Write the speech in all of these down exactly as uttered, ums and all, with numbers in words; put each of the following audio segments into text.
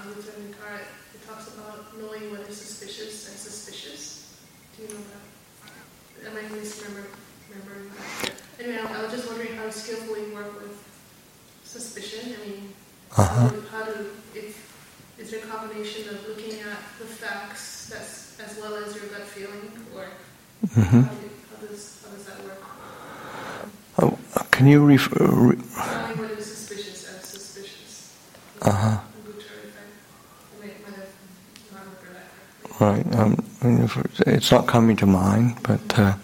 Lutheran Descartes, it talks about knowing what is suspicious and suspicious. Do you know that? Am I misremembering remembering that? Anyway, I, I was just wondering how to skillfully work with suspicion. I mean, uh-huh. how, to, how to, if, is there a combination of looking at the facts that's, as well as your gut feeling, or mm-hmm. how, do, how, does, how does that work? Oh, can you refer... Re- Knowing what is suspicious as suspicious. Uh-huh. Right. Um, it's not coming to mind, but uh,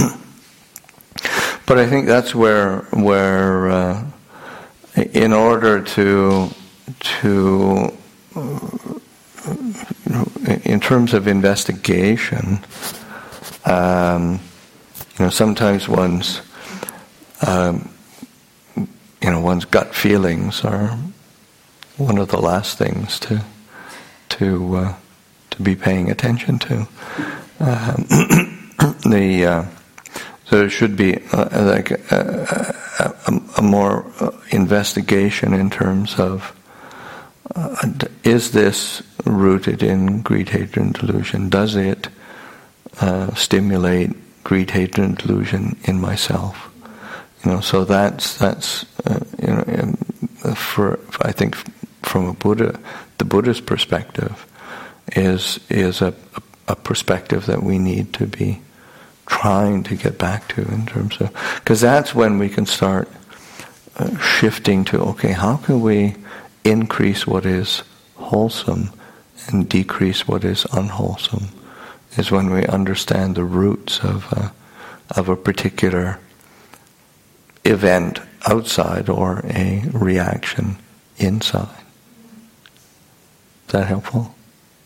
but I think that's where where uh, in order to to uh, you know, in terms of investigation, um, you know, sometimes one's um, you know one's gut feelings are one of the last things to to uh, to be paying attention to. Uh, the uh, so there should be uh, like a, a, a more uh, investigation in terms of uh, is this rooted in greed, hatred, and delusion? Does it uh, stimulate greed, hatred, and delusion in myself? You know, so that's that's uh, you know, for I think from a Buddha, the Buddhist perspective, is is a, a perspective that we need to be trying to get back to in terms of, because that's when we can start uh, shifting to, okay, how can we increase what is wholesome and decrease what is unwholesome, is when we understand the roots of a, of a particular event outside or a reaction inside. Is that helpful?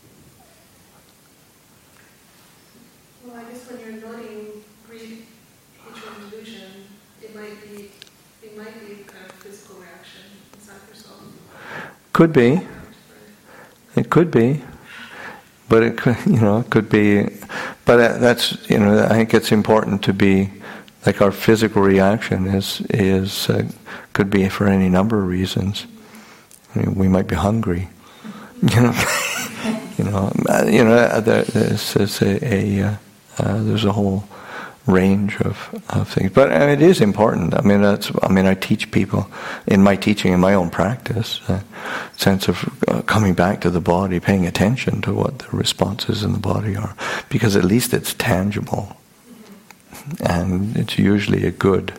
Could be. It could be. But it could, you know, it could be, but that's, you know, I think it's important to be, like our physical reaction is, is uh, could be for any number of reasons. I mean, we might be hungry, you know, you know, you know, there's, there's a, a uh, uh, there's a whole range of, of things, but I mean, it is important. I mean, that's. I mean, I teach people in my teaching, in my own practice, a sense of uh, coming back to the body, paying attention to what the responses in the body are, because at least it's tangible, and it's usually a good.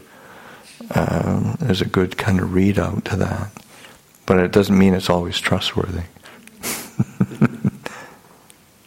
Um, there's a good kind of readout to that, but it doesn't mean it's always trustworthy.